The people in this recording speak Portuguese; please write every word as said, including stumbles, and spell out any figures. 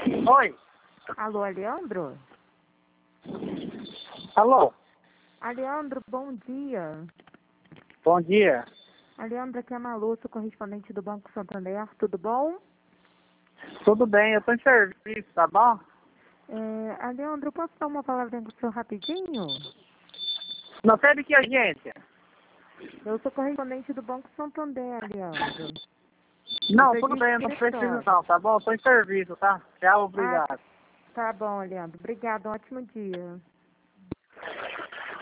Oi. Alô, Aleandro? Alô. Aleandro, bom dia. Bom dia. Aleandro, aqui é a Malu, sou correspondente do Banco Santander, tudo bom? Tudo bem, eu tô em serviço, tá bom? É, Aleandro, posso dar uma palavrinha com o senhor rapidinho? Não sei de que agência. Eu sou correspondente do Banco Santander, Aleandro. Não, Eu sou tudo de bem, eu não preciso escritório. não, tá bom? Eu tô em serviço, tá? Tchau, Ah, obrigado. tá bom, Aleandro. Obrigado, um ótimo dia.